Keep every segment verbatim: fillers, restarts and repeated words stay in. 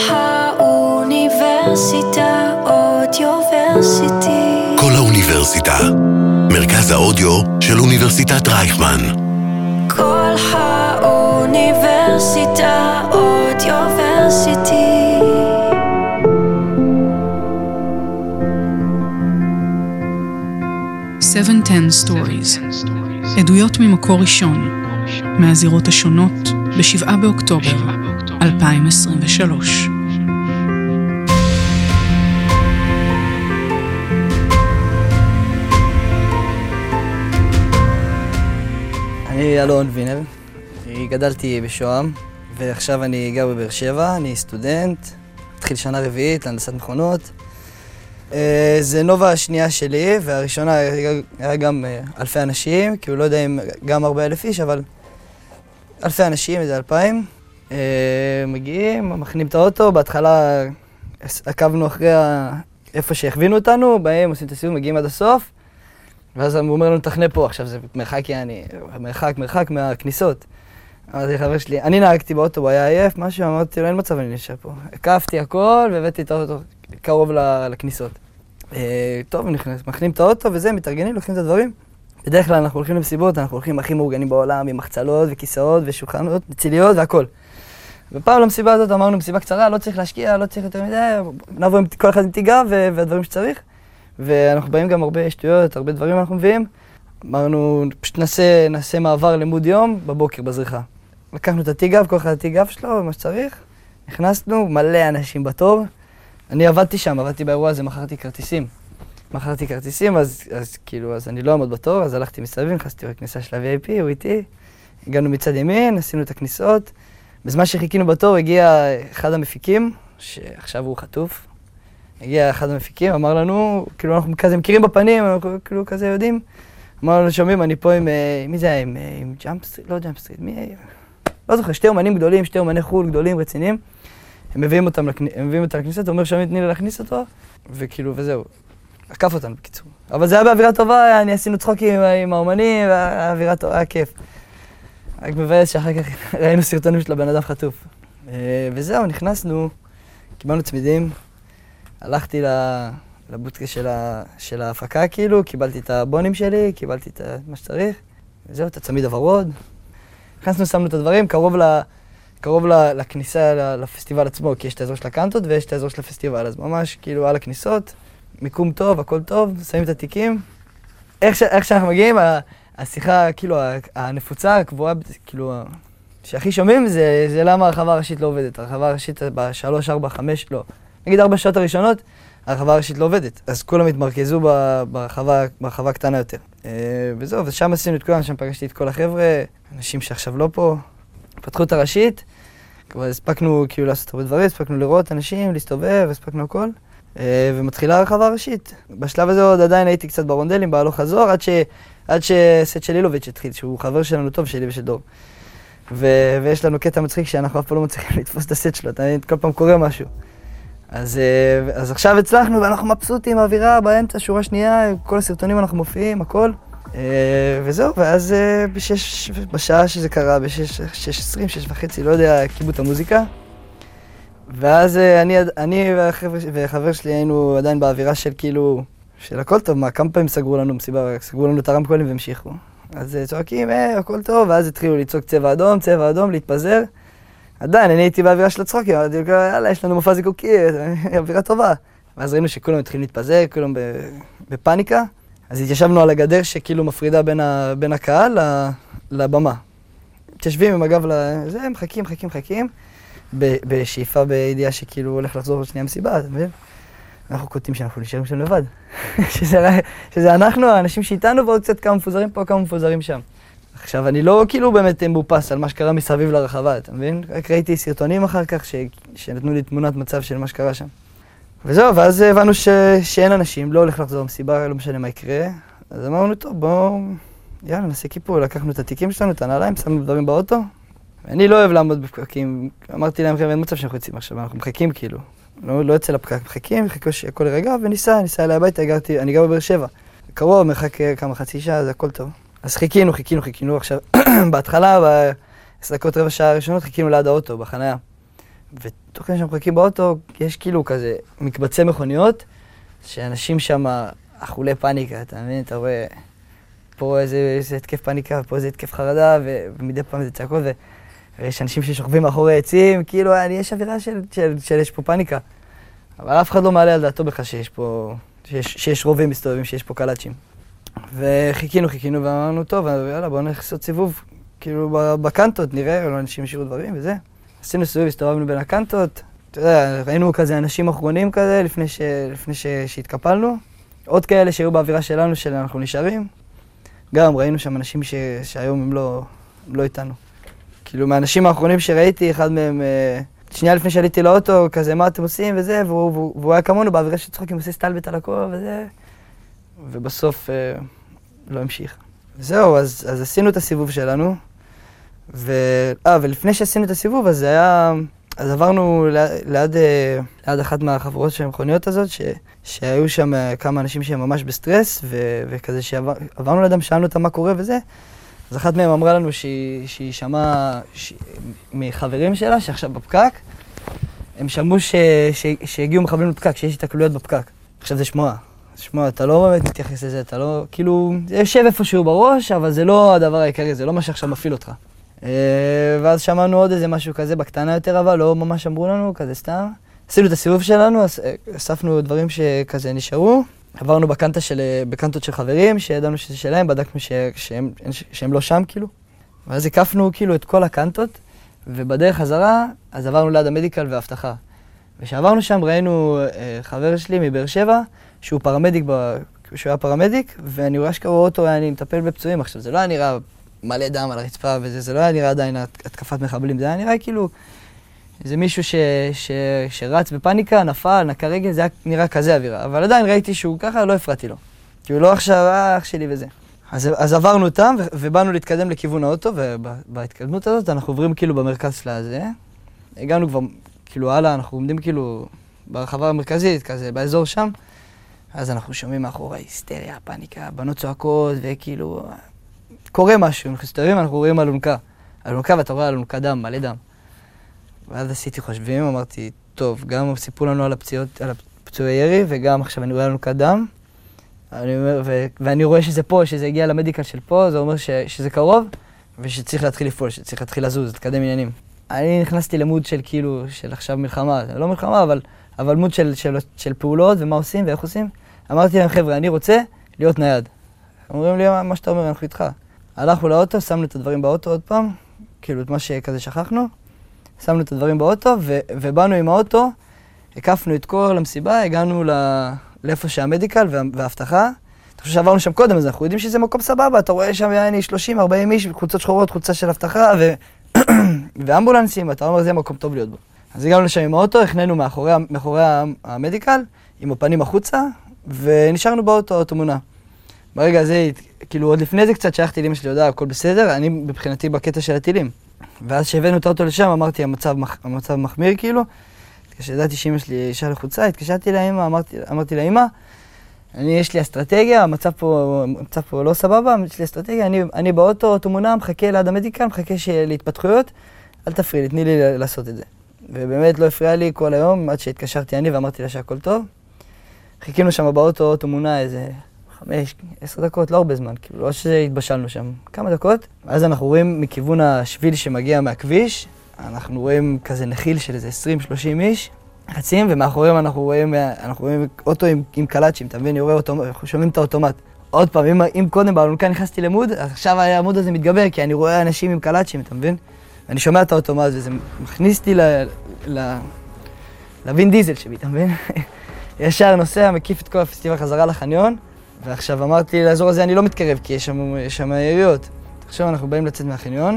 האוניברסיטה אודיוורסיטי. כל האוניברסיטה, מרכז האודיו של אוניברסיטת רייכמן. כל האוניברסיטה אודיוורסיטי. שבע עשר Stories, עדויות ממקור ראשון, מהזירות השונות בשבעה באוקטובר אלפיים עשרים ושלוש. אני אלון וינר, גדלתי בשוהם ועכשיו אני גר בבאר שבע, אני סטודנט, התחיל שנה רביעית להנדסת מכונות. זה נובה השנייה שלי, והראשונה היה גם אלפי אנשים, כי הוא לא יודע אם גם ארבעה אלף איש, אבל אלפי אנשים, איזה אלפיים. מגיעים, מכנים את האוטו, בהתחלה עקבנו אחרי איפה שהכווינו אותנו, באים, עושים את הסיבוב, מגיעים עד הסוף, ואז הוא אומר לנו, תחנה פה, עכשיו זה מרחק, יעני, מרחק, מרחק מהכניסות. אמרתי לחבר שלי, אני נהגתי באוטו, הוא היה עייף, משהו, אמרתי לו, אין מצב, אני נשאר פה. הקפתי הכל והבאתי את האוטו קרוב לכניסות. טוב, מכנים את האוטו וזה, מתארגנים, לוקחים את הדברים. בדרך כלל אנחנו הולכים למסיבות, אנחנו הולכים הכי מאורגנים בעולם, עם מחצלות וכיסאות ושולחנות, ציליות והכל. ופעם למסיבה הזאת אמרנו, מסיבה קצרה, לא צריך להשקיע, לא צריך יותר מדי, נבוא עם כל אחד עם תיגה והדברים שצריך. ואנחנו באים גם הרבה שטויות, הרבה דברים אנחנו מביאים. אמרנו, פשוט נעשה, נעשה מעבר לימוד יום בבוקר בזריחה. לקחנו את התיגה וכל אחד התיגה שלו, מה שצריך. נכנסנו, מלא אנשים בתור. אני עבדתי שם, עבדתי באירוע הזה, מכרתי כרטיסים. מכרתי כרטיסים, אז, אז כאילו, אז אני לא עמוד בתור, אז הלכתי מסביב, נכנסתי בכניסה של ה-וי איי פי, הוא איתי. הגענו מצד ימין, עשינו את הכניסות. בזמן שחיכינו בתור, הגיע אחד המפיקים, שעכשיו הוא חטוף. הגיע אחד המפיקים, אמר לנו, כאילו אנחנו כזה מכירים בפנים, אנחנו כאילו כזה יודעים. אמר לנו, שומעים, אני פה עם, מי זה היה? עם, עם ג'אמפסטריט? לא ג'אמפסטריט, מי? לא זוכר, שתי אומנים גדולים, שתי אומני חול גדולים, רציניים. הם מביאים אותם, הם מביאים אותם לכניסה, הוא אומר, שומעים, תני לי להכניס אותו, וכאילו, וזהו. עקף אותנו בקיצור. אבל זה היה באווירה טובה, אני עשינו צחוקים עם האומנים, והאווירה טובה, היה כיף. רק מבאס שאחר כך ראינו סרטונים של הבן אדם חטוף. וזהו, נכנסנו, קיבלנו צמידים, הלכתי לבוטקה של ההפקה כאילו, קיבלתי את הבונים שלי, קיבלתי את מה שצריך, וזהו, את הצמיד הוורוד. נכנסנו, שמנו את הדברים, קרוב ל... קרוב לכניסה לפסטיבל עצמו, כי יש את האזור של הקנטות ויש את האזור של הפסטיבל, אז ממש כאילו על הכניסות, מיקום טוב, הכל טוב, שמים את התיקים. איך, ש... איך שאנחנו מגיעים, השיחה כאילו הנפוצה, הקבועה, כאילו, שהכי שומעים זה, זה למה הרחבה הראשית לא עובדת. הרחבה הראשית בשלוש, ארבע, חמש, לא. נגיד ארבע שעות הראשונות, הרחבה הראשית לא עובדת. אז כולם התמרכזו ברחבה, ברחבה קטנה יותר. וזהו, ושם עשינו את כולם, שם פגשתי את כל החבר'ה, אנשים שעכשיו לא פה. פתחו את הראשית, כבר הספקנו כאילו לעשות הרבה דברים, הספקנו לראות אנשים, להסתובב, הספקנו הכל. ומתחילה הרחבה הראשית. בשלב הזה עוד עדיין הייתי קצת ברונדלים, בהלוך חזור, עד, ש... עד שסט של אילוביץ' התחיל, שהוא חבר שלנו טוב, שלי ושל דור. ו... ויש לנו קטע מצחיק שאנחנו אף פעם לא מצליחים לתפוס את הסט שלו, אתה כל פעם קורה משהו. אז, אז עכשיו הצלחנו ואנחנו מבסוטים, האווירה באמצע, שורה שנייה, כל הסרטונים אנחנו מופיעים, הכל. וזהו, ואז בשש, בשעה שזה קרה, בשש עשרים, שש וחצי, לא יודע, קיבלו את המוזיקה. ואז אני, אני והחבר, והחבר שלי היינו עדיין באווירה של כאילו, של הכל טוב, מה, כמה פעמים סגרו לנו מסיבה, סגרו לנו את הרמקולים והמשיכו. אז צועקים, אה, הכל טוב, ואז התחילו לצעוק צבע אדום, צבע אדום, להתפזר. עדיין, אני הייתי באווירה של הצחוקים, אמרתי, יאללה, יש לנו מופע זיקוקי, אווירה טובה. ואז ראינו שכולם התחילו להתפזר, כולם בפאניקה. אז התיישבנו על הגדר שכאילו מפרידה בין, ה, בין הקהל לבמה. מתיישבים עם הגב לזה, מחכים, מחכים, מחכים, בשאיפה, בידיעה שכאילו הולך לחזור שנייה מסיבה, אתה מבין? אנחנו קוטעים שאנחנו נשארים שם לבד. שזה, שזה אנחנו, האנשים שאיתנו, ועוד קצת כמה מפוזרים פה, כמה מפוזרים שם. עכשיו, אני לא כאילו באמת מבופס על מה שקרה מסביב לרחבה, אתה מבין? רק ראיתי סרטונים אחר כך ש, שנתנו לי תמונת מצב של מה שקרה שם. וזהו, ואז הבנו ש... שאין אנשים, לא הולך לחזור למסיבה, לא משנה מה יקרה. אז אמרנו, טוב, בואו, יאללה, נעשה כיפור, לקחנו את התיקים שלנו, את הנעליים, שמנו דברים באוטו. ואני לא אוהב לעמוד בפקקים, אמרתי להם, חבר'ה, אין מצב שאנחנו יוצאים עכשיו, אנחנו מחכים כאילו. לא, לא יוצא לפקק, מחכים, חיכו שהכל רגע, וניסה, ניסה אליי הביתה, הגרתי, אני גר בבאר שבע. קרוב, מרחק כמה חצי שעה, זה הכל טוב. אז חיכינו, חיכינו, חיכינו, עכשיו, בהתחלה, בעשר דקות רבע שעה הראשונות, חיכינו ליד האוטו, בחניה. ותוך כדי שאנחנו מחכים באוטו, יש כאילו כזה מקבצי מכוניות, שאנשים שם אכולי פאניקה, אתה מבין? אתה רואה פה איזה, איזה התקף פאניקה, פה איזה התקף חרדה, ו- ומדי פעם זה צעקות, ו- ויש אנשים ששוכבים מאחורי עצים, כאילו, יש אווירה של, של, של יש פה פאניקה. אבל אף אחד לא מעלה על דעתו בכלל שיש פה, שיש, שיש רובים מסתובבים, שיש פה קלאצ'ים. וחיכינו, חיכינו, ואמרנו, טוב, יאללה, בואו נלך לעשות סיבוב, כאילו, בקנטות, נראה, אולי אנשים ישירו דברים וזה. עשינו סיבוב, הסתובבנו בין הקנטות, אתה יודע, ראינו כזה אנשים אחרונים כזה, לפני, ש... לפני ש... שהתקפלנו. עוד כאלה שהיו באווירה שלנו, שאנחנו נשארים. גם ראינו שם אנשים ש... שהיום הם לא... הם לא איתנו. כאילו, מהאנשים האחרונים שראיתי, אחד מהם, שנייה לפני שעליתי לאוטו, כזה, מה אתם עושים וזה, והוא, והוא, והוא היה כמונו באווירה של צחוקים, עושה סטלבט על הכל וזה. ובסוף אה, לא המשיך. זהו, אז, אז עשינו את הסיבוב שלנו. ו... אה, ולפני שעשינו את הסיבוב, אז זה היה... אז עברנו ליד, ליד, ליד אחת מהחברות של המכוניות הזאת, ש, שהיו שם כמה אנשים שהם ממש בסטרס, ו, וכזה שעברנו לידם, שאלנו אותם מה קורה וזה. אז אחת מהם אמרה לנו שהיא, שהיא שמעה ש... מחברים שלה, שעכשיו בפקק, הם שמעו ש, ש, שהגיעו מחבלים לפקק, שיש התקלויות בפקק. עכשיו זה שמוע. שמוע, אתה לא באמת מתייחס לזה, אתה לא... כאילו, זה יושב איפשהו בראש, אבל זה לא הדבר העיקרי, זה לא מה שעכשיו מפעיל אותך. ואז שמענו עוד איזה משהו כזה בקטנה יותר, אבל לא ממש אמרו לנו, כזה סתם. עשינו את הסיבוב שלנו, אספנו דברים שכזה נשארו. עברנו בקנטה של, בקנטות של חברים, שידענו שזה שלהם, בדקנו ש, שהם, שהם לא שם, כאילו. ואז הקפנו כאילו את כל הקנטות, ובדרך חזרה, אז עברנו ליד המדיקל והאבטחה. וכשעברנו שם ראינו חבר שלי מבאר שבע, שהוא פרמדיק, ב, שהוא היה פרמדיק, ואני רואה שקראו אותו, אני מטפל בפצועים. עכשיו, זה לא היה נראה מלא דם על הרצפה וזה, זה לא היה נראה עדיין התקפת מחבלים, זה היה נראה כאילו איזה מישהו ש, ש, שרץ בפאניקה, נפל, נקע רגל, זה היה נראה כזה אווירה. אבל עדיין ראיתי שהוא ככה, לא הפרעתי לו. כאילו לא עכשיו, אה, אח שלי וזה. אז, אז עברנו אותם ו- ובאנו להתקדם לכיוון האוטו, ובהתקדמות הזאת אנחנו עוברים כאילו במרכז שלה הזה. הגענו כבר כאילו הלאה, אנחנו עומדים כאילו ברחבה המרכזית, כזה באזור שם. אז אנחנו שומעים מאחורי היסטריה, פאניקה, בנות צועקות וכאילו... קורה משהו, אנחנו מסתובבים, אנחנו רואים אלונקה. אלונקה, ואתה רואה אלונקה דם, מלא דם. ואז עשיתי חושבים, אמרתי, טוב, גם סיפרו לנו על הפציעות, על הפצועי ירי, וגם עכשיו אני רואה אלונקה דם. אני אומר, ו- ואני רואה שזה פה, שזה הגיע למדיקל של פה, זה אומר ש- שזה קרוב, ושצריך להתחיל לפעול, שצריך להתחיל לזוז, להתקדם עניינים. אני נכנסתי למוד של כאילו, של עכשיו מלחמה, לא מלחמה, אבל, אבל מוד של, של, של פעולות, ומה עושים ואיך עושים. אמרתי להם, חבר'ה, אני רוצה להיות נייד. אומרים לי, מה שאתה אומר, אנחנו איתך. הלכנו לאוטו, שמנו את הדברים באוטו עוד פעם, כאילו את מה שכזה שכחנו, שמנו את הדברים באוטו, ו- ובאנו עם האוטו, הקפנו את כל המסיבה, הגענו ל- לאיפה שהמדיקל וה- והאבטחה. אתה חושב שעברנו שם קודם, אז אנחנו יודעים שזה מקום סבבה, אתה רואה שם יעני שלושים ארבעים איש, חולצות שחורות, חולצה של אבטחה, ו- ואמבולנסים, אתה אומר, זה מקום טוב להיות בו. אז הגענו לשם עם האוטו, הכננו מאחורי, מאחורי המדיקל, עם הפנים החוצה, ונשארנו באוטו, האוטו מונע. ברגע הזה, כאילו עוד לפני זה קצת שלחתי לאמא שלי הודעה, הכל בסדר, אני מבחינתי בקטע של הטילים. ואז שהבאנו את האוטו לשם, אמרתי, המצב, המצב מחמיר כאילו. כשידעתי שאמא שלי אישה לחוצה, התקשרתי לאמא, אמרתי, אמרתי לאמא, אני, יש לי אסטרטגיה, המצב פה, המצב פה לא סבבה, יש לי אסטרטגיה, אני, אני באוטו, אוטו מונע, מחכה ליד המדיקל, מחכה להתפתחויות, אל תפריע לי, תני לי לעשות את זה. ובאמת לא הפריע לי כל היום, עד שהתקשרתי אני ואמרתי לה שהכל טוב. חיכינו שם באוטו, אוטו מונע איזה... חמש, עשר דקות, לא הרבה זמן, כאילו, לא שהתבשלנו שם, כמה דקות. ואז אנחנו רואים מכיוון השביל שמגיע מהכביש, אנחנו רואים כזה נחיל של איזה עשרים שלושים איש, רצים, ומאחוריהם אנחנו רואים, אנחנו רואים אוטו עם, עם קלאצ'ים, אתה מבין? אני רואה אוטומט, אנחנו שומעים את האוטומט. עוד פעם, אם, אם קודם באלונקה נכנסתי למוד, עכשיו המוד הזה מתגבר, כי אני רואה אנשים עם קלאצ'ים, אתה מבין? ואני שומע את האוטומט, וזה מכניס אותי ל... ל... לווין דיזל שבי, אתה מבין? ישר נוסע, מקיף את כל הפסטיבל חזרה לחניון, ועכשיו אמרתי, לאזור הזה אני לא מתקרב, כי יש שם, יש שם יריות. עכשיו אנחנו באים לצאת מהחניון,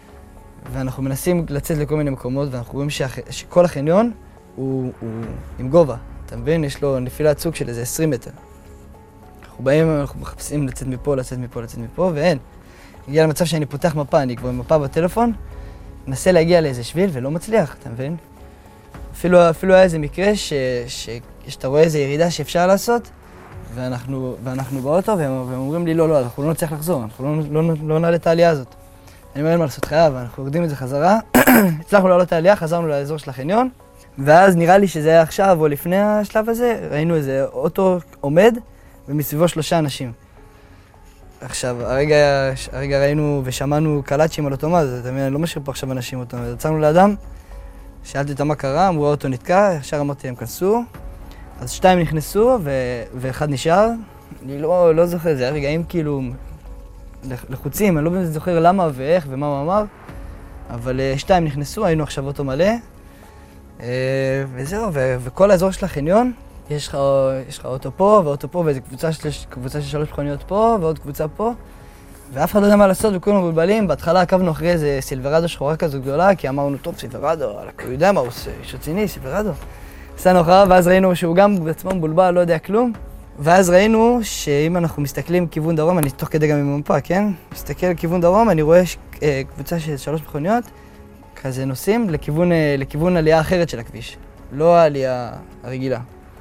ואנחנו מנסים לצאת לכל מיני מקומות, ואנחנו רואים שהח... שכל החניון הוא, הוא עם גובה. אתה מבין? יש לו נפילת סוג של איזה עשרים מטר. אנחנו באים, אנחנו מחפשים לצאת מפה, לצאת מפה, לצאת מפה, ואין. הגיע למצב שאני פותח מפה, אני כבר עם מפה בטלפון, מנסה להגיע לאיזה שביל ולא מצליח, אתה מבין? אפילו, אפילו היה איזה מקרה ש... ש... שאתה רואה איזה ירידה שאפשר לעשות, ואנחנו, ואנחנו באוטו, והם, והם אומרים לי, לא, לא, אנחנו לא נצליח לחזור, אנחנו לא, לא, לא נעלה את העלייה הזאת. אני אומר, אין מה לעשות חייב, אנחנו יורדים את זה חזרה. הצלחנו לעלות העלייה, חזרנו לאזור של החניון, ואז נראה לי שזה היה עכשיו או לפני השלב הזה, ראינו איזה אוטו עומד, ומסביבו שלושה אנשים. עכשיו, הרגע, הרגע ראינו ושמענו קלאצ'ים על אוטומט, אתה מבין, אני לא משאיר פה עכשיו אנשים אוטומט. יצאנו לאדם, שאלתי אותם מה קרה, אמרו האוטו נתקע, ישר אמרתי להם כנסו. אז שתיים נכנסו ו... ואחד נשאר. אני לא, לא זוכר, זה היה רגעים כאילו לחוצים, אני לא באמת זוכר למה ואיך ומה הוא אמר, אבל שתיים נכנסו, היינו עכשיו אוטו מלא. וזהו, ו... וכל האזור של החניון, יש לך, יש לך אוטו פה ואוטו פה, ואיזו קבוצה של, קבוצה של שלוש מכוניות פה ועוד קבוצה פה, ואף אחד לא יודע מה לעשות וכולם מבולבלים. בהתחלה עקבנו אחרי איזה סילברדו שחורה כזו גדולה, כי אמרנו, טוב, סילברדו, הוא יודע מה הוא עושה, איש רציני, סילברדו. עשינו אחריו, ואז ראינו שהוא גם בעצמו מבולבל, לא יודע כלום. ואז ראינו שאם אנחנו מסתכלים כיוון דרום, אני תוך כדי גם עם המפה, כן? מסתכל לכיוון דרום, אני רואה ש... קבוצה של שלוש מכוניות, כזה נוסעים לכיוון, לכיוון עלייה אחרת של הכביש, לא העלייה הרגילה.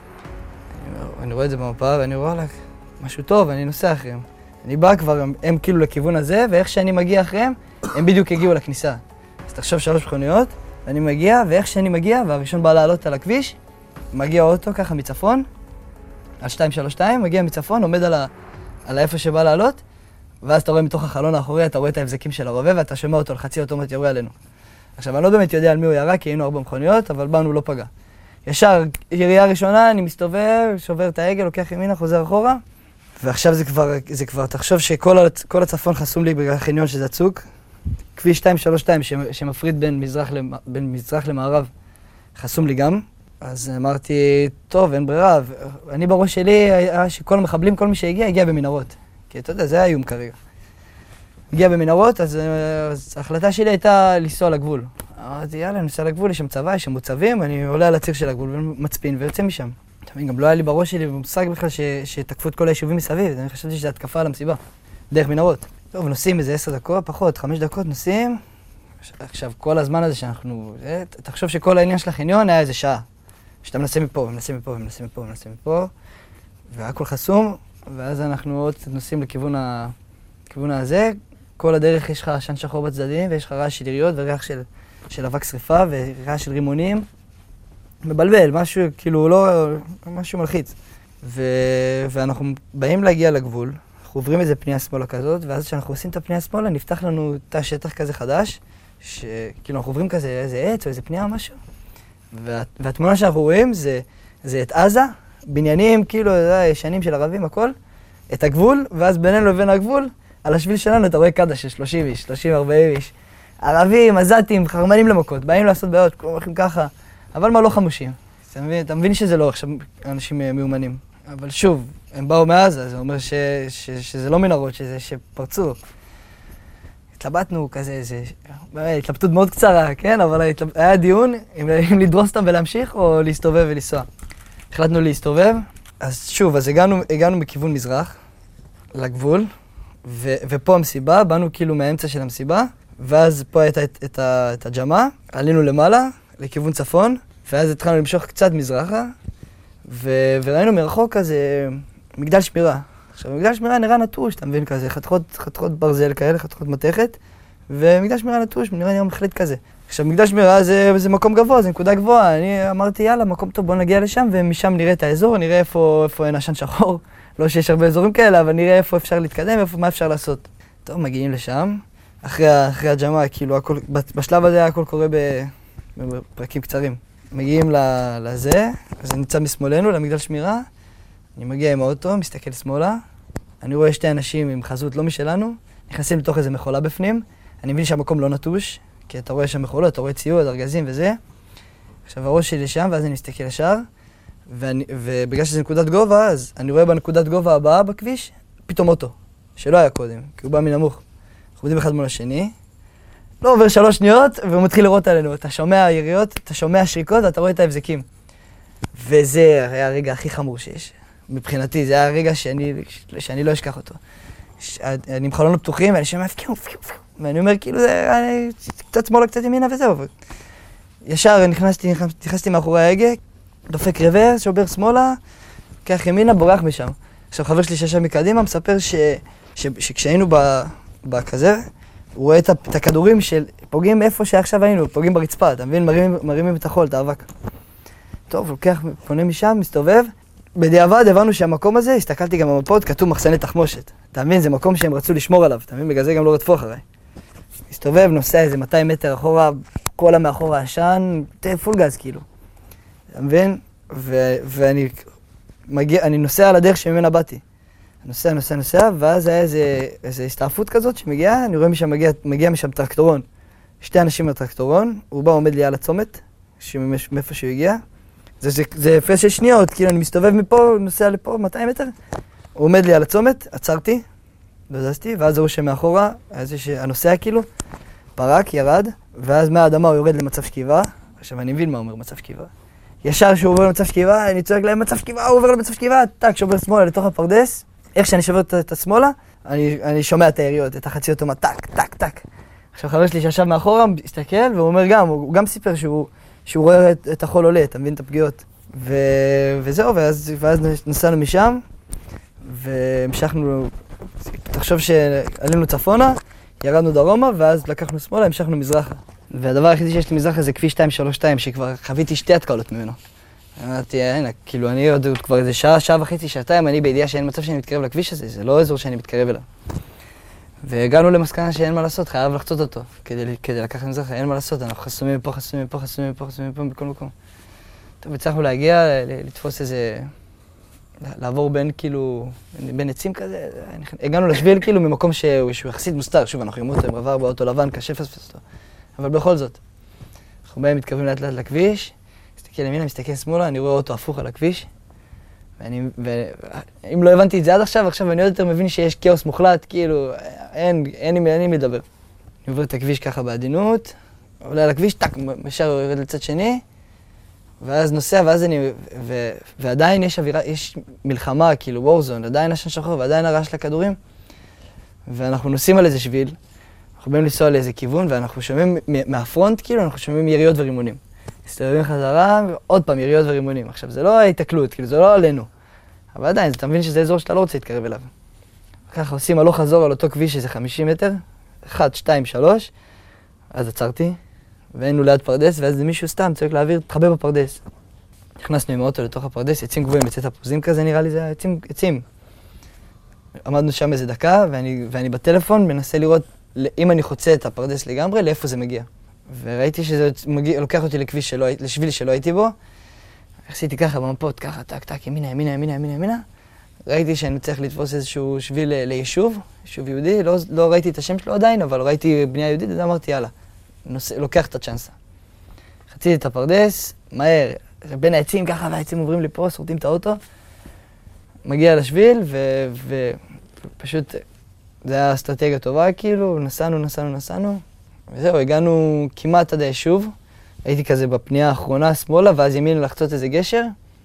אני רואה את זה במפה ואני רואה לה משהו טוב, אני נוסע אחריהם. אני בא כבר, הם, הם כאילו לכיוון הזה, ואיך שאני מגיע אחריהם, הם בדיוק הגיעו לכניסה. אז תחשוב שלוש מכוניות, ואני מגיע, ואיך שאני מגיע, והראשון בא לעלות על הכביש, מגיע אוטו ככה מצפון, על שתיים שלוש שתיים, מגיע מצפון, עומד על, ה, על איפה שבא לעלות, ואז אתה רואה מתוך החלון האחורי, אתה רואה את ההבזקים של הרובה, ואתה שומע אותו לחצי אוטומט יורה עלינו. עכשיו, אני לא באמת יודע על מי הוא ירה, כי היינו ארבע מכוניות, אבל באנו לא פגע. ישר, ירייה ראשונה, אני מסתובב, שובר את העגל, לוקח ימינה, חוזר אחורה, ועכשיו זה כבר, זה כבר, תחשוב שכל כל הצפון חסום לי בגלל החניון שזה הצוק, כביש שתיים שלוש שתיים שמפריד בין מזרח, בין מזרח למערב, חסום לי גם. אז אמרתי, טוב, אין ברירה. אני בראש שלי היה שכל המחבלים, כל מי שהגיע, הגיע במנהרות. כי אתה יודע, זה היה איום כרגע. הגיע במנהרות, אז, אז ההחלטה שלי הייתה לנסוע לגבול. אמרתי, יאללה, נוסע לגבול, יש שם צבא, יש שם מוצבים, אני עולה על הציר של הגבול ומצפין ויוצא משם. תמיד, גם לא היה לי בראש שלי מושג בכלל ש, שתקפו את כל היישובים מסביב, אני חשבתי שזה התקפה על המסיבה, דרך מנהרות. טוב, נוסעים איזה עשר דקות, פחות, חמש דקות נוסעים. עכשיו, כל הזמן הזה שאנחנו... תחשוב שכל העניין של החניון היה איזה שעה. שאתה מנסה מפה, ומנסה מפה, ומנסה מפה, ומנסה מפה, והכל חסום, ואז אנחנו עוד נוסעים לכיוון ה... לכיוון הזה. כל הדרך יש לך עשן שחור בצדדים, ויש לך רעש של יריות וריח של, של אבק שריפה, ורעש של רימונים. מבלבל, משהו, כאילו, לא... משהו מלחיץ. ו... ואנחנו באים להגיע לגבול, אנחנו עוברים איזה פנייה שמאלה כזאת, ואז כשאנחנו עושים את הפנייה שמאלה, נפתח לנו תא שטח כזה חדש, שכאילו אנחנו עוברים כזה איזה עץ או איזה פנייה או משהו. וה... והתמונה שאנחנו רואים זה, זה את עזה, בניינים, כאילו, ישנים של ערבים, הכל, את הגבול, ואז בינינו לבין הגבול, על השביל שלנו אתה רואה קדה של שלושים איש, שלושים ארבעים איש. ערבים, עזתים, חרמנים למכות, באים לעשות בעיות, כולם הולכים ככה, אבל מה לא חמושים. אתה מבין, אתה מבין שזה לא עכשיו אנשים מיומנים. אבל שוב, הם באו מעזה, זה אומר ש, ש, שזה לא מנהרות, שזה שפרצו. התלבטנו כזה, זה, באמת, התלבטות מאוד קצרה, כן? אבל התלב... היה דיון אם, אם לדרוס אותם ולהמשיך או להסתובב ולנסוע. החלטנו להסתובב, אז שוב, אז הגענו, הגענו מכיוון מזרח, לגבול, ו, ופה המסיבה, באנו כאילו מהאמצע של המסיבה, ואז פה הייתה את, את, את הג'מה, עלינו למעלה, לכיוון צפון, ואז התחלנו למשוך קצת מזרחה, ו, וראינו מרחוק כזה מגדל שמירה. עכשיו, מגדל שמירה נראה נטוש, אתה מבין כזה, חתכות, חתכות ברזל כאלה, חתכות מתכת, ומגדל שמירה נטוש, נראה נראה מחליט כזה. עכשיו, מגדל שמירה זה, זה מקום גבוה, זה נקודה גבוהה. אני אמרתי, יאללה, מקום טוב, בוא נגיע לשם, ומשם נראה את האזור, נראה איפה, איפה אין עשן שחור. לא שיש הרבה אזורים כאלה, אבל נראה איפה אפשר להתקדם, איפה, מה אפשר לעשות. טוב, מגיעים לשם. אחרי, אחרי הג'מה, כאילו, הכל, בשלב הזה הכל קורה בפרקים קצרים. מגיעים לזה, אז אני נמצא משמאלנו, למגדל שמירה. אני מגיע עם האוטו, מסתכל שמאלה. אני רואה שתי אנשים עם חזות לא משלנו, נכנסים לתוך איזה מכולה בפנים. אני מבין שהמקום לא נטוש, כי אתה רואה שם מכולות, אתה רואה ציוד, ארגזים וזה. עכשיו הראש שלי שם, ואז אני מסתכל ישר, ואני, ובגלל שזה נקודת גובה, אז אני רואה בנקודת גובה הבאה בכביש, פתאום אוטו, שלא היה קודם, כי הוא בא מנמוך. אנחנו עומדים אחד מול השני, לא עובר שלוש שניות, והוא מתחיל לראות עלינו. אתה שומע יריות, אתה שומע שריקות, ואתה רואה את ההבזקים. וזה היה הרגע הכי חמור שיש. מבחינתי, זה היה הרגע שאני, שאני לא אשכח אותו. אני עם חלונות פתוחים, ואני שומע פקיו, פקיו, פקיו. ואני אומר, כאילו, זה, אני קצת שמאלה, קצת ימינה וזהו. ישר נכנסתי, נכנסתי מאחורי ההגה, דופק רוורס, שובר שמאלה, לוקח ימינה, בורח משם. עכשיו, חבר שלי שישב מקדימה, מספר ש, ש, שכשהיינו בכזה, הוא רואה את, את הכדורים של פוגעים איפה שעכשיו היינו, פוגעים ברצפה, אתה מבין? מרימים, מרימים את החול, את האבק. טוב, לוקח, פונה משם, מסתובב. בדיעבד הבנו שהמקום הזה, הסתכלתי גם במפות, כתוב מחסני תחמושת. אתה מבין? זה מקום שהם רצו לשמור עליו, אתה מבין? בגלל זה גם לא רדפו אחריי. מסתובב, נוסע איזה מאתיים מטר אחורה, כל המאחורה עשן, פול גז כאילו. אתה מבין? ו- ואני מגיע, אני נוסע על הדרך שממנה באתי. נוסע, נוסע, נוסע, ואז היה איזה, איזה הסתעפות כזאת שמגיעה, אני רואה משם, מגיע, מגיע משם טרקטורון. שתי אנשים בטרקטורון, הוא בא עומד לי על הצומת, מאיפה שהוא הגיע. זה, זה, זה הפרש של שניות, כאילו אני מסתובב מפה, נוסע לפה, מאתיים מטר. הוא עומד לי על הצומת, עצרתי, לא זזתי, ואז הוא שמאחורה, הנוסע כאילו, פרק, ירד, ואז מהאדמה הוא יורד למצב שכיבה. עכשיו אני מבין מה אומר מצב שכיבה. ישר שהוא עובר למצב שכיבה, אני צועק להם מצב שכיבה, הוא עובר למצב שכיבה, טק, שובר שמאלה לתוך הפרדס. איך שאני שובר את, את השמאלה, אני, אני שומע את היריות, את החצי אוטומט, טק, טק, טק. עכשיו חבר שלי שישב מאחורה, הסתכל, והוא אומר גם, הוא, הוא גם סיפר שהוא, שהוא רואה את, את החול עולה, אתה מבין את הפגיעות. ו, וזהו, ואז, ואז נסענו משם, והמשכנו, תחשוב שעלינו צפונה, ירדנו דרומה, ואז לקחנו שמאלה, המשכנו מזרחה. והדבר היחידי שיש לי מזרחה זה כביש שתיים שלוש שתיים, שכבר חוויתי שתי התקלות ממנו. אמרתי, הנה, כאילו אני עוד כבר איזה שעה, שעה וחצי, שעתיים, אני בידיעה שאין מצב שאני מתקרב לכביש הזה, זה לא אזור שאני מתקרב אליו. והגענו למסקנה שאין מה לעשות, חייב לחצות אותו, כדי, כדי לקחת מזרחה, אין מה לעשות, אנחנו חסומים מפה, חסומים מפה, חסומים מפה, חסומים מפה, בכל מקום. טוב, הצלחנו להגיע, לתפוס איזה, לעבור בין כאילו, בין עצים כזה, הגענו לשביל כאילו ממקום שהוא יחסית מוסתר, שוב, אנחנו עם אוטו, עם עבר באוטו לבן, קשה לפספס אותו. אבל בכל זאת, אנחנו באים, מתקרבים לאט לאט לכביש, מסתכל ימינה, מסתכל שמאלה, אני רואה אוטו הפוך על הכביש. ואני, ואם לא הבנתי את זה עד עכשיו, עכשיו אני עוד יותר מבין שיש כאוס מוחלט, כאילו, אין, אין עם מי לדבר. אני עובר את הכביש ככה בעדינות, עולה על הכביש, טק, ישר יורד לצד שני, ואז נוסע, ואז אני, ו, ועדיין יש אווירה, יש מלחמה, כאילו, וורזון, עדיין עשן שחור, ועדיין הרעש לכדורים, ואנחנו נוסעים על איזה שביל, אנחנו באים לנסוע לאיזה כיוון, ואנחנו שומעים מהפרונט, כאילו, אנחנו שומעים יריות ורימונים. מסתובבים חזרה, ועוד פעם יריות ורימונים. עכשיו, זה לא ההתקלות, כאילו, זה לא עלינו. אבל עדיין, אתה מבין שזה אזור שאתה לא רוצה להתקרב אליו. ככה עושים הלוך חזור על אותו כביש, איזה חמישים מטר, אחד, שתיים, שלוש, אז עצרתי, והיינו ליד פרדס, ואז מישהו סתם צריך להעביר, תחבא בפרדס. נכנסנו עם האוטו לתוך הפרדס, עצים גבוהים, יצאת הפוזים כזה, נראה לי זה עצים, עצים. עמדנו שם איזה דקה, ואני, ואני בטלפון מנסה לראות אם אני חוצה את הפרדס לגמרי, לאיפה זה מגיע. וראיתי שזה מגיע, לוקח אותי לכביש שלא, לשביל שלא הייתי בו. עשיתי ככה במפות, ככה, טק, טק, ימינה, ימינה, ימינה, ימינה, ימינה. ראיתי שאני צריך לתפוס איזשהו שביל ליישוב, יישוב יהודי. לא, לא ראיתי את השם שלו עדיין, אבל ראיתי בנייה יהודית, אז אמרתי, יאללה, נושא, לוקח את הצ'אנסה. חציתי את הפרדס, מהר, בין העצים ככה, והעצים עוברים לי פה, שורטים את האוטו. מגיע לשביל, ופשוט, זה היה אסטרטגיה טובה, כאילו, נסענו, נסענו, נסענו. וזהו, הגענו כמעט עד היישוב. הייתי כזה בפנייה האחרונה שמאלה, ואז ימינו לחצות איזה גשר,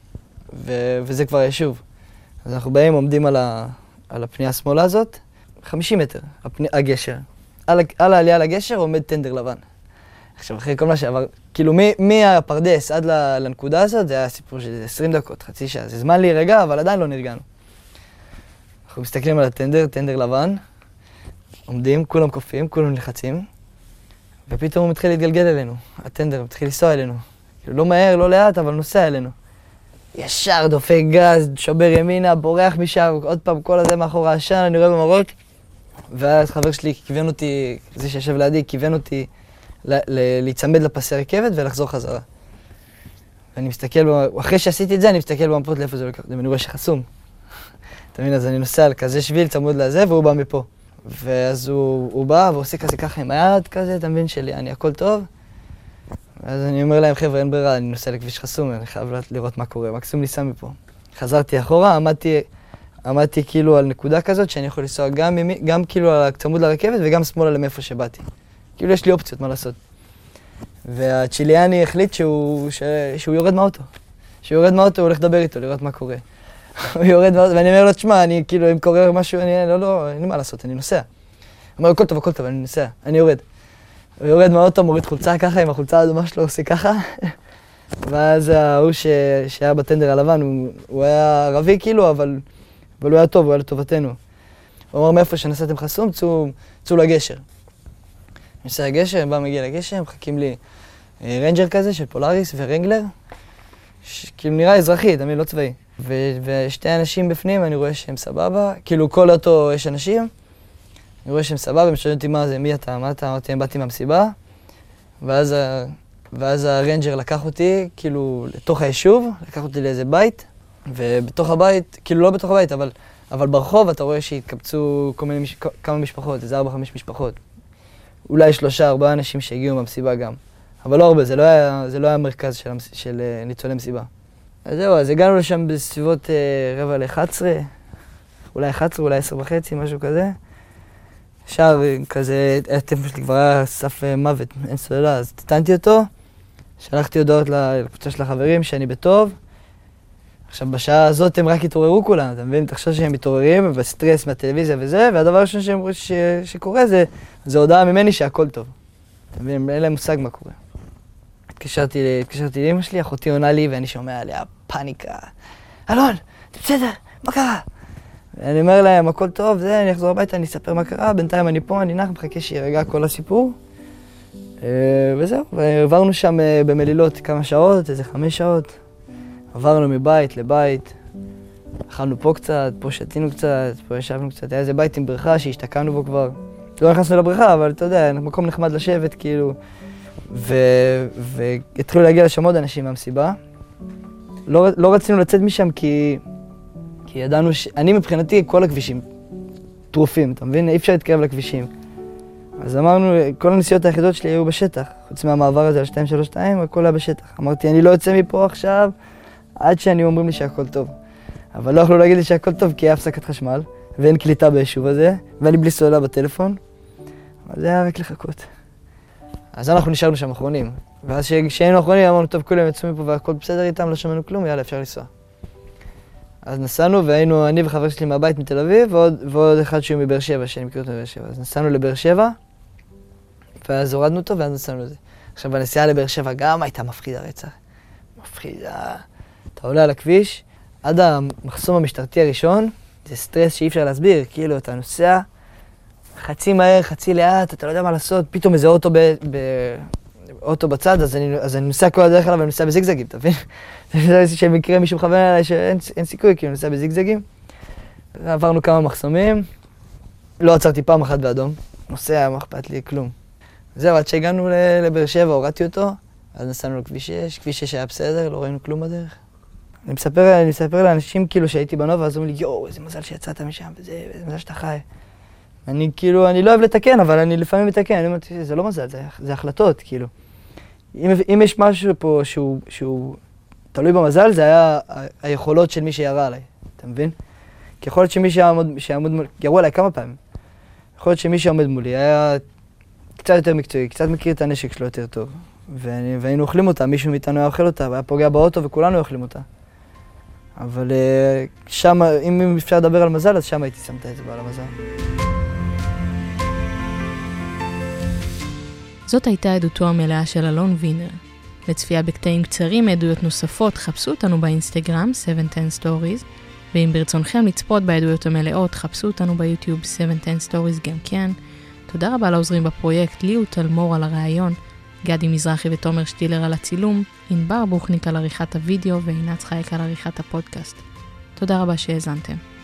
ו- וזה כבר היישוב. אז אנחנו באים, עומדים על, ה- על הפנייה השמאלה הזאת, חמישים מטר, הפני- הגשר. על, על העלייה לגשר עומד טנדר לבן. עכשיו, אחרי כל מה שעבר, כאילו מ- מהפרדס עד לנקודה הזאת, זה היה סיפור של עשרים דקות, חצי שעה. זה זמן להירגע, אבל עדיין לא נרגענו. אנחנו מסתכלים על הטנדר, טנדר לבן, עומדים, כולם קופים, כולם נלחצים. ופתאום הוא מתחיל להתגלגל אלינו, הטנדר מתחיל לנסוע אלינו. כאילו לא מהר, לא לאט, אבל נוסע אלינו. ישר דופק גז, שובר ימינה, בורח משם, עוד פעם כל הזה מאחורי העשן, אני רואה במראות. ואז חבר שלי כיוון אותי, זה שישב לידי, כיוון אותי ל- ל- להיצמד לפסי רכבת ולחזור חזרה. ואני מסתכל, אחרי שעשיתי את זה, אני מסתכל במפות לאיפה זה לקח, ואני רואה שחסום. אתה מבין, אז אני נוסע על כזה שביל צמוד לזה, והוא בא מפה. ואז הוא, הוא בא ועושה כזה ככה עם היד כזה, אתה מבין שלי, אני הכל טוב. ואז אני אומר להם, חבר'ה, אין ברירה, אני נוסע לכביש חסום, אני חייב לראות מה קורה, מקסימום ניסע מפה. חזרתי אחורה, עמדתי, עמדתי כאילו על נקודה כזאת שאני יכול לנסוע גם, גם כאילו על צמוד לרכבת וגם שמאלה למאיפה שבאתי. כאילו יש לי אופציות מה לעשות. והצ'יליאני החליט שהוא, ש, שהוא יורד מהאוטו. שהוא יורד מהאוטו, הוא הולך לדבר איתו, לראות מה קורה. הוא יורד מהאוטו, ואני אומר לו, תשמע, אני כאילו, אם קורה משהו, אני לא, לא, אין לי מה לעשות, אני נוסע. הוא אומר, הכל טוב, הכל טוב, אני נוסע, אני יורד. הוא יורד מהאוטו, מוריד חולצה ככה, עם החולצה האדומה שלו עושה ככה. ואז ההוא ש... שהיה בטנדר הלבן, הוא, הוא היה ערבי כאילו, אבל, אבל הוא היה טוב, הוא היה לטובתנו. הוא אמר, מאיפה שנסעתם חסום, צאו, צאו לגשר. נוסע לגשר, בא מגיע לגשר, מחכים לי רנג'ר כזה של פולאריס ורנגלר, כאילו נראה אזרחי, תמיד לא צבאי. ושתי אנשים בפנים, אני רואה שהם סבבה, כאילו כל אוטו יש אנשים, אני רואה שהם סבבה, הם שואלים אותי מה זה, מי אתה, מה אתה, אמרתי, הם באתי מהמסיבה, ואז, ואז הרנג'ר לקח אותי, כאילו, לתוך היישוב, לקח אותי לאיזה בית, ובתוך הבית, כאילו לא בתוך הבית, אבל, אבל ברחוב אתה רואה שהתקבצו כל מיני, כמה משפחות, איזה ארבע, חמש משפחות. אולי שלושה, ארבעה אנשים שהגיעו מהמסיבה גם. אבל לא הרבה, זה לא היה, זה לא היה מרכז של, של ניצולי מסיבה. אז זהו, אז הגענו לשם בסביבות אה, רבע ל-אחת עשרה, אולי אחת עשרה, אולי עשר וחצי, משהו כזה. עכשיו כזה, הטלפון שלי כבר היה סף אה, מוות, אין סוללה, אז תתנתי אותו, שלחתי הודעות לקבוצה של החברים שאני בטוב. עכשיו בשעה הזאת הם רק התעוררו כולם, אתה מבין? תחשוב שהם מתעוררים בסטרס מהטלוויזיה וזה, והדבר הראשון שהם, ש, שקורה זה, זה הודעה ממני שהכל טוב. אתה מבין? אין להם מושג מה קורה. התקשרתי, התקשרתי לאמא שלי, אחותי עונה לי ואני שומע עליה פאניקה. אלון, זה בסדר, מה קרה? ואני אומר להם, הכל טוב, זה, אני אחזור הביתה, אני אספר מה קרה, בינתיים אני פה, אני נח, מחכה שירגע כל הסיפור. וזהו, ועברנו שם במלילות כמה שעות, איזה חמש שעות. עברנו מבית לבית, אכלנו פה קצת, פה שתינו קצת, פה ישבנו קצת, היה איזה בית עם בריכה שהשתקענו בו כבר. לא נכנסנו לבריכה, אבל אתה יודע, מקום נחמד לשבת, כאילו. והתחילו להגיע לשם עוד אנשים מהמסיבה. לא, לא רצינו לצאת משם כי, כי ידענו ש... אני מבחינתי כל הכבישים טרופים, אתה מבין? אי אפשר להתקרב לכבישים. אז אמרנו, כל הנסיעות היחידות שלי היו בשטח, חוץ מהמעבר הזה על שתיים שלוש שתיים, הכל היה בשטח. אמרתי, אני לא יוצא מפה עכשיו עד שאני אומרים לי שהכל טוב. אבל לא יכלו להגיד לי שהכל טוב כי היה הפסקת חשמל, ואין קליטה ביישוב הזה, ואני בלי סוללה בטלפון. אבל זה היה רק לחכות. אז אנחנו נשארנו שם אחרונים. ואז כשהיינו אחרונים אמרנו, טוב, כולם יצאו מפה והכל בסדר איתם, לא שמענו כלום, יאללה, אפשר לנסוע. אז נסענו, והיינו אני וחבר שלי מהבית מתל אביב, ועוד, ועוד אחד שהוא מבאר שבע, שאני מכיר אותו מבאר שבע. אז נסענו לבאר שבע, ואז הורדנו אותו, ואז נסענו לזה. עכשיו, הנסיעה לבאר שבע גם הייתה מפחידה רצח. מפחידה. אתה עולה על הכביש, עד המחסום המשטרתי הראשון, זה סטרס שאי אפשר להסביר, כאילו, אתה נוסע חצי מהר, חצי לאט, אתה לא יודע מה לעשות, פתאום איזה אוטו, ב, ב, אוטו בצד, אז אני, אז אני נוסע כל הדרך עליו ואני נוסע בזיגזגים, אתה מבין? זה שמקרה מישהו מכוון עליי שאין אין סיכוי, כי אני נוסע בזיגזגים. עברנו כמה מחסומים, לא עצרתי פעם אחת באדום, נוסע, מה אכפת לי, כלום. זהו, עד שהגענו לבאר שבע, הורדתי אותו, אז נסענו לכביש שש, כביש שש היה בסדר, לא ראינו כלום בדרך. אני מספר, אני מספר לאנשים כאילו שהייתי בנובה, אז אומרים לי, יואו, איזה מזל שיצאת משם, וזה, איזה מזל שאתה חי. אני כאילו, אני לא אוהב לתקן, אבל אני לפעמים מתקן, אני אומרת, זה לא מזל, זה, זה החלטות, כאילו. אם, אם יש משהו פה שהוא, שהוא תלוי במזל, זה היה היכולות של מי שירה עליי, אתה מבין? כי יכול להיות שמי שיעמוד, שיעמוד מולי, ירו עליי כמה פעמים. יכול להיות שמי שעומד מולי היה קצת יותר מקצועי, קצת מכיר את הנשק שלו יותר טוב. ואני, והיינו אוכלים אותה, מישהו מאיתנו היה אוכל אותה, והיה פוגע באוטו וכולנו אוכלים אותה. אבל שם, אם אפשר לדבר על מזל, אז שם הייתי שמת את זה בעל המזל. זאת הייתה עדותו המלאה של אלון וינר. לצפייה בקטעים קצרים מעדויות נוספות, חפשו אותנו באינסטגרם שבע עשר Stories, ואם ברצונכם לצפות בעדויות המלאות, חפשו אותנו ביוטיוב שבע עשר Stories גם כן. תודה רבה לעוזרים בפרויקט, ליהו תלמור על הרעיון, גדי מזרחי ותומר שטילר על הצילום, ענבר בוכניק על עריכת הוידאו ועינת צחייק על עריכת הפודקאסט. תודה רבה שהאזנתם.